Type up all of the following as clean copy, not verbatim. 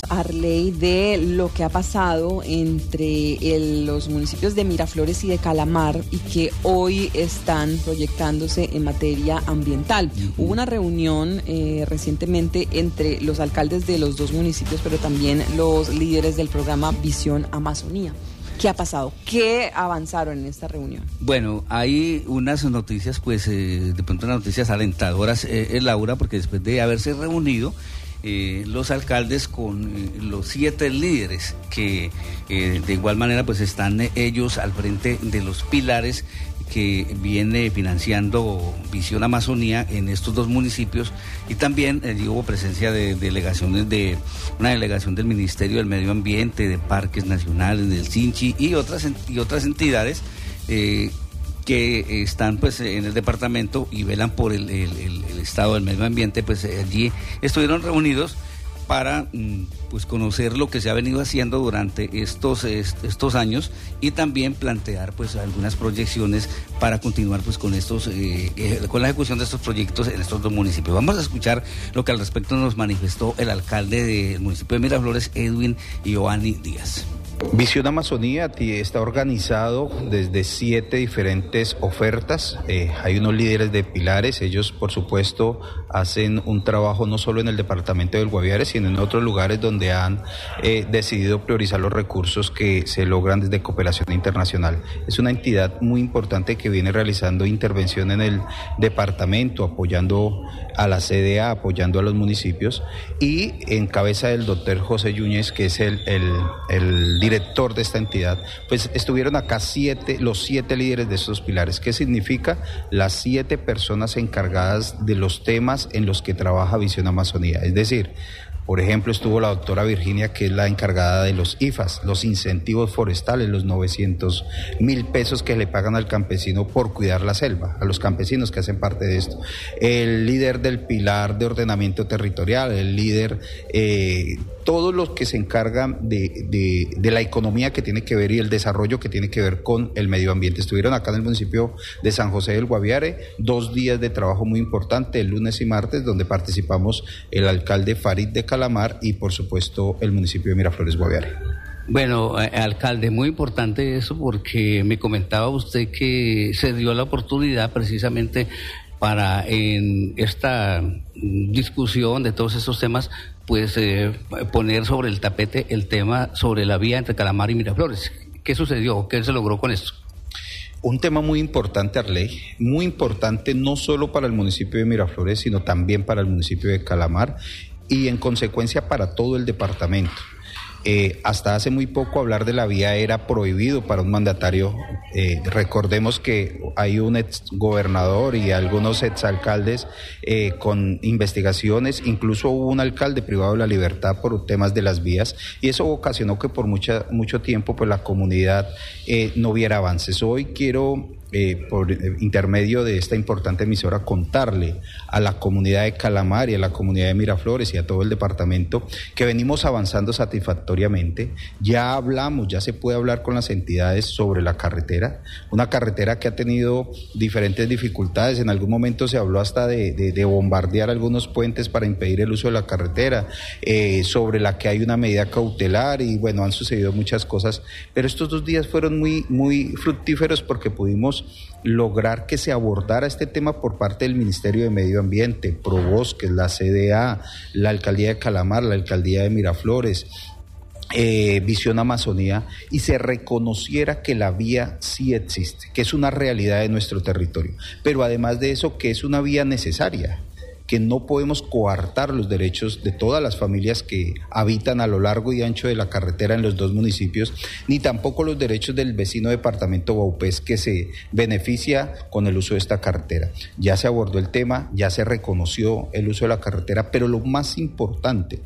Arley, de lo que ha pasado entre los municipios de Miraflores y de Calamar y que hoy están proyectándose en materia ambiental. Hubo una reunión recientemente entre los alcaldes de los dos municipios, pero también los líderes del programa Visión Amazonía. ¿Qué ha pasado? ¿Qué avanzaron en esta reunión? Bueno, hay unas noticias, pues, de pronto unas noticias alentadoras, Laura, porque después de haberse reunido los alcaldes con los 7 líderes que de igual manera pues están ellos al frente de los pilares que viene financiando Visión Amazonía en estos dos municipios, y también hubo presencia de delegaciones de una delegación del Ministerio del Medio Ambiente, de Parques Nacionales, del Sinchi y otras entidades que están pues en el departamento y velan por el estado del medio ambiente. Pues allí estuvieron reunidos para pues conocer lo que se ha venido haciendo durante estos años y también plantear pues algunas proyecciones para continuar pues con con la ejecución de estos proyectos en estos dos municipios. Vamos a escuchar lo que al respecto nos manifestó el alcalde del municipio de Miraflores, Edwin Giovanni Díaz. Visión Amazonía está organizado desde 7 diferentes ofertas. Hay unos líderes de pilares, ellos por supuesto hacen un trabajo no solo en el departamento del Guaviare, sino en otros lugares donde han decidido priorizar los recursos que se logran desde cooperación internacional. Es una entidad muy importante que viene realizando intervención en el departamento, apoyando a la CDA, apoyando a los municipios, y en cabeza del doctor José Yúñez, que es el director de esta entidad, pues estuvieron acá los 7 líderes de estos pilares. ¿Qué significa? Las 7 personas encargadas de los temas en los que trabaja Visión Amazonía. Es decir, por ejemplo, estuvo la doctora Virginia, que es la encargada de los IFAS, los incentivos forestales, los 900.000 pesos que le pagan al campesino por cuidar la selva, a los campesinos que hacen parte de esto. El líder del pilar de ordenamiento territorial, el líder, todos los que se encargan de la economía que tiene que ver y el desarrollo que tiene que ver con el medio ambiente. Estuvieron acá en el municipio de San José del Guaviare, 2 días de trabajo muy importante, el lunes y martes, donde participamos el alcalde Farid de Calamar y por supuesto el municipio de Miraflores Guaviare. Bueno, alcalde, muy importante eso, porque me comentaba usted que se dio la oportunidad precisamente para en esta discusión de todos estos temas, pues poner sobre el tapete el tema sobre la vía entre Calamar y Miraflores. ¿Qué sucedió? ¿Qué se logró con esto? Un tema muy importante, Arley, muy importante no solo para el municipio de Miraflores, sino también para el municipio de Calamar y en consecuencia para todo el departamento. Hasta hace muy poco hablar de la vía era prohibido para un mandatario. Recordemos que hay un exgobernador y algunos exalcaldes con investigaciones, incluso hubo un alcalde privado de la libertad por temas de las vías, y eso ocasionó que por mucho tiempo pues la comunidad no viera avances. Hoy quiero por intermedio de esta importante emisora contarle a la comunidad de Calamar y a la comunidad de Miraflores y a todo el departamento que venimos avanzando satisfactoriamente. Ya hablamos, ya se puede hablar con las entidades sobre la carretera, una carretera que ha tenido diferentes dificultades. En algún momento se habló hasta de bombardear algunos puentes para impedir el uso de la carretera, sobre la que hay una medida cautelar, y bueno, han sucedido muchas cosas, pero estos 2 días fueron muy fructíferos porque pudimos lograr que se abordara este tema por parte del Ministerio de Medio Ambiente, Probosques, la CDA, la Alcaldía de Calamar, la Alcaldía de Miraflores, Visión Amazonía, y se reconociera que la vía sí existe, que es una realidad de nuestro territorio, pero además de eso que es una vía necesaria, que no podemos coartar los derechos de todas las familias que habitan a lo largo y ancho de la carretera en los 2 municipios, ni tampoco los derechos del vecino departamento Baupés, que se beneficia con el uso de esta carretera. Ya se abordó el tema, ya se reconoció el uso de la carretera, pero lo más importante,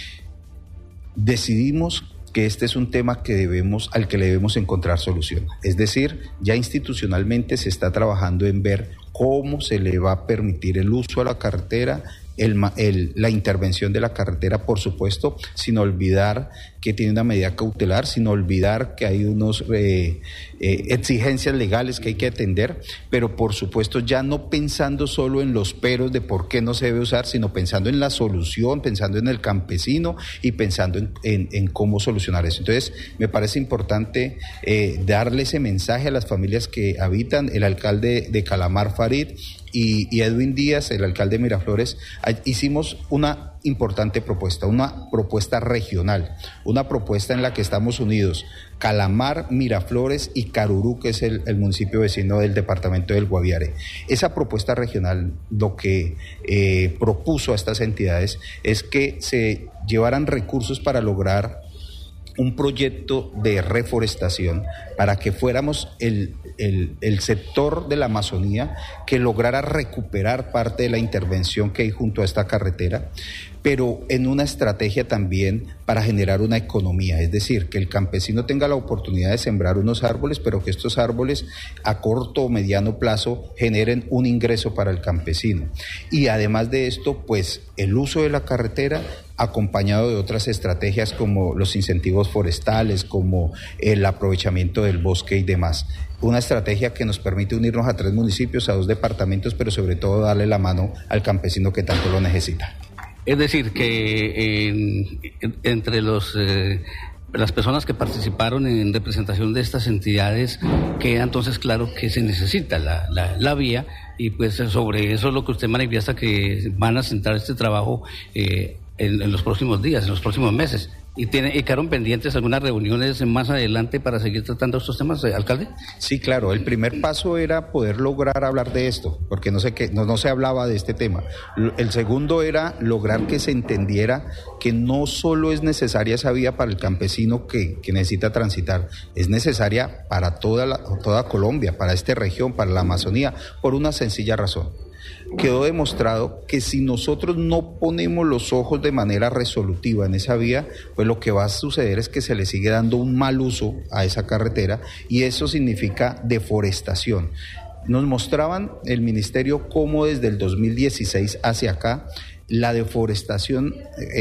decidimos que este es un tema al que le debemos encontrar solución. Es decir, ya institucionalmente se está trabajando en ver cómo se le va a permitir el uso a la carretera la intervención de la carretera, por supuesto, sin olvidar que tiene una medida cautelar, sin olvidar que hay unos exigencias legales que hay que atender, pero por supuesto ya no pensando solo en los peros de por qué no se debe usar, sino pensando en la solución, pensando en el campesino y pensando en cómo solucionar eso. Entonces, me parece importante darle ese mensaje a las familias que habitan. El alcalde de Calamar, Farid, y Edwin Díaz, el alcalde de Miraflores, hicimos una importante propuesta, una propuesta regional, una propuesta en la que estamos unidos Calamar, Miraflores y Carurú, que es el municipio vecino del departamento del Guaviare. Esa propuesta regional lo que propuso a estas entidades es que se llevaran recursos para lograr un proyecto de reforestación para que fuéramos el sector de la Amazonía que lograra recuperar parte de la intervención que hay junto a esta carretera, pero en una estrategia también para generar una economía, es decir, que el campesino tenga la oportunidad de sembrar unos árboles, pero que estos árboles a corto o mediano plazo generen un ingreso para el campesino. Y además de esto, pues el uso de la carretera acompañado de otras estrategias como los incentivos forestales, como el aprovechamiento del bosque y demás. Una estrategia que nos permite unirnos a 3 municipios, a 2 departamentos, pero sobre todo darle la mano al campesino que tanto lo necesita. Es decir, que entre las personas que participaron en representación de estas entidades queda entonces claro que se necesita la vía, y pues sobre eso es lo que usted manifiesta, que van a centrar este trabajo en los próximos días, en los próximos meses. ¿Y quedaron pendientes algunas reuniones más adelante para seguir tratando estos temas, alcalde? Sí, claro. El primer paso era poder lograr hablar de esto, porque no se hablaba de este tema. El segundo era lograr que se entendiera que no solo es necesaria esa vía para el campesino que necesita transitar, es necesaria para toda Colombia, para esta región, para la Amazonía, por una sencilla razón. Quedó demostrado que si nosotros no ponemos los ojos de manera resolutiva en esa vía, pues lo que va a suceder es que se le sigue dando un mal uso a esa carretera, y eso significa deforestación. Nos mostraban el ministerio cómo desde el 2016 hacia acá la deforestación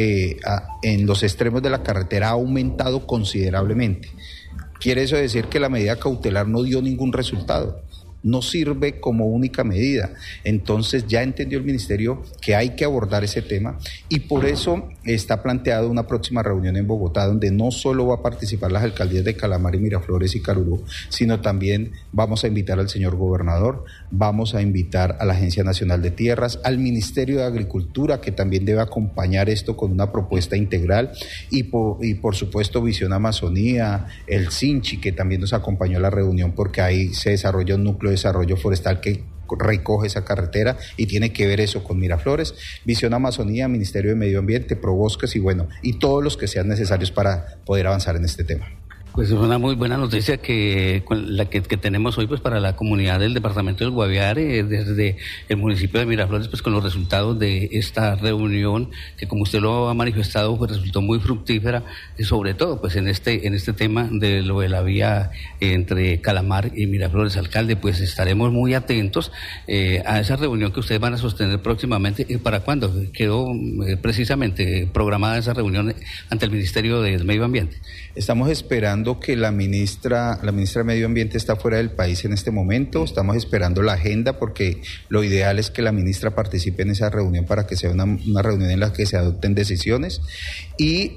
en los extremos de la carretera ha aumentado considerablemente. Quiere eso decir que la medida cautelar no dio ningún resultado. No sirve como única medida. Entonces ya entendió el ministerio que hay que abordar ese tema, y por eso está planteada una próxima reunión en Bogotá, donde no solo va a participar las alcaldías de Calamar y Miraflores y Carurú, sino también vamos a invitar al señor gobernador, vamos a invitar a la Agencia Nacional de Tierras, al Ministerio de Agricultura, que también debe acompañar esto con una propuesta integral, y por supuesto Visión Amazonía, el Sinchi, que también nos acompañó a la reunión, porque ahí se desarrolla un núcleo de desarrollo forestal que recoge esa carretera y tiene que ver eso con Miraflores, Visión Amazonía, Ministerio de Medio Ambiente, Probosques y todos los que sean necesarios para poder avanzar en este tema. Pues es una muy buena noticia que tenemos hoy, pues, para la comunidad del departamento del Guaviare, desde el municipio de Miraflores, pues con los resultados de esta reunión, que como usted lo ha manifestado, pues resultó muy fructífera, y sobre todo pues en este tema de lo de la vía entre Calamar y Miraflores. Alcalde, pues estaremos muy atentos a esa reunión que ustedes van a sostener próximamente. ¿Para cuándo quedó precisamente programada esa reunión ante el Ministerio del Medio Ambiente? Estamos esperando que la ministra de Medio Ambiente está fuera del país en este momento. Estamos esperando la agenda, porque lo ideal es que la ministra participe en esa reunión para que sea una reunión en la que se adopten decisiones, y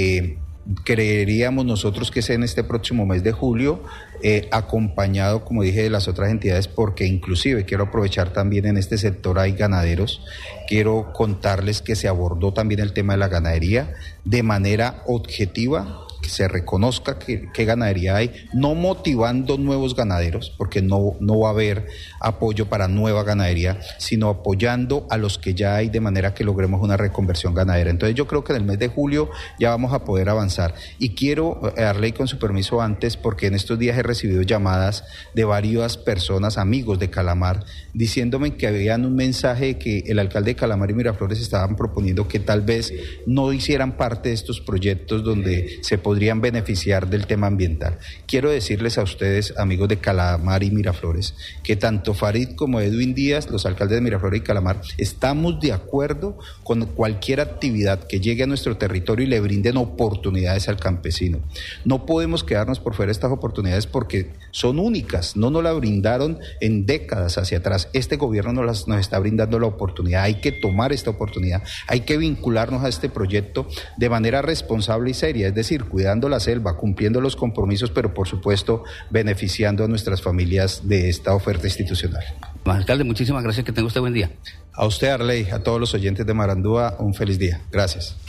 creeríamos nosotros que sea en este próximo mes de julio, acompañado, como dije, de las otras entidades, porque inclusive quiero aprovechar también, en este sector hay ganaderos. Quiero contarles que se abordó también el tema de la ganadería de manera objetiva, que se reconozca qué ganadería hay, no motivando nuevos ganaderos, porque no va a haber apoyo para nueva ganadería, sino apoyando a los que ya hay, de manera que logremos una reconversión ganadera. Entonces yo creo que en el mes de julio ya vamos a poder avanzar, y quiero darle con su permiso antes, porque en estos días he recibido llamadas de varias personas, amigos de Calamar, diciéndome que habían un mensaje que el alcalde de Calamar y Miraflores estaban proponiendo que tal vez no hicieran parte de estos proyectos donde se podía podrían beneficiar del tema ambiental. Quiero decirles a ustedes, amigos de Calamar y Miraflores, que tanto Farid como Edwin Díaz, los alcaldes de Miraflores y Calamar, estamos de acuerdo con cualquier actividad que llegue a nuestro territorio y le brinden oportunidades al campesino. No podemos quedarnos por fuera de estas oportunidades porque son únicas, no nos las brindaron en décadas hacia atrás. Este gobierno nos está brindando la oportunidad, hay que tomar esta oportunidad, hay que vincularnos a este proyecto de manera responsable y seria, es decir, cuidando la selva, cumpliendo los compromisos, pero por supuesto beneficiando a nuestras familias de esta oferta institucional. Alcalde, muchísimas gracias, que tenga usted buen día. A usted, Arley, a todos los oyentes de Marandúa, un feliz día. Gracias.